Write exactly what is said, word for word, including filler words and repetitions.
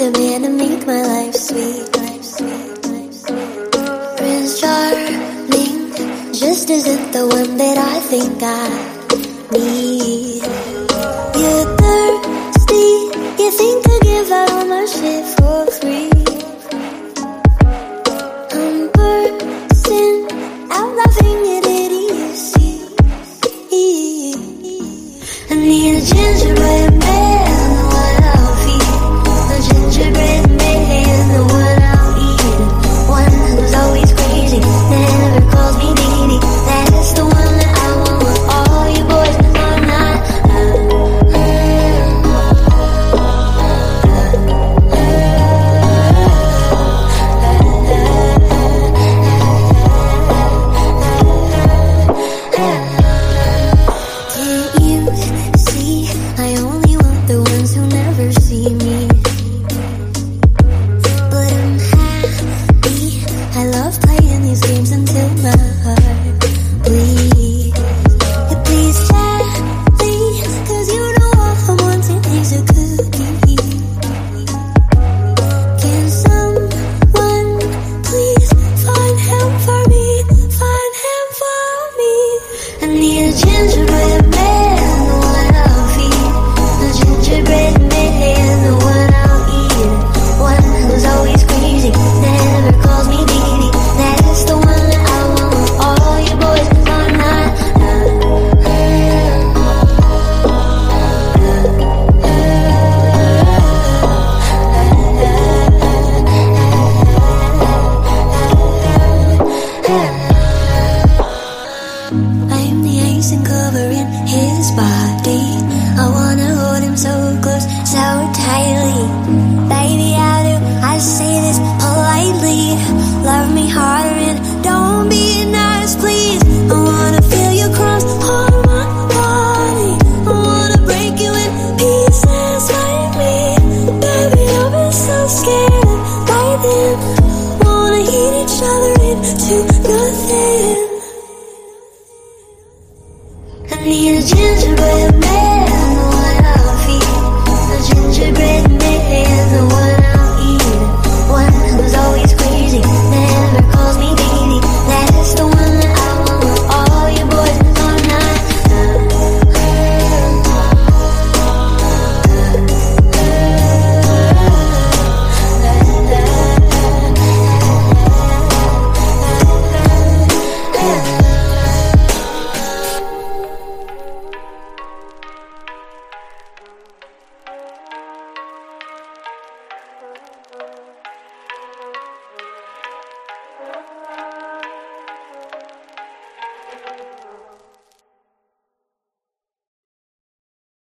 ginger man to make my life sweet. Prince Charming just isn't the one that I think I need. You're thirsty, you think I give out all my shit for free. I'm bursting out laughing at idiocy. I need a gingerbread man, the one I'll feed. A gingerbread man, the one I'll eat. One who's always crazy, never calls me needy. That's the one that I want with all you boys are not. Can't you see? I only want the ones who never see me. But I'm happy. I love playing these games until my heart bleeds. Yeah, please gently, 'cause you know all I wanted is a cookie. Can someone please find him for me? Find him for me. I need a gingerbread man, the one I'll feed. A gingerbread man, the one I'll eat. One who's always crazy, never calls me needy. That's the one that I want with all you boys are not. I'm the icing covering his body. I wanna hold him so close, so tightly. Baby, how do I say this politely? Love me harder and don't be nice, please. I wanna feel your crumbs on my body. I wanna break you in pieces like me. Baby, I've been so scared of lightning. Wanna heat each other into nothing. I need a gingerbread man, the one I'll feed. A gingerbread man, the one I'll eat. One who's always crazy, never calls me needy. That's the one that I want with all you boys are not. Thank you.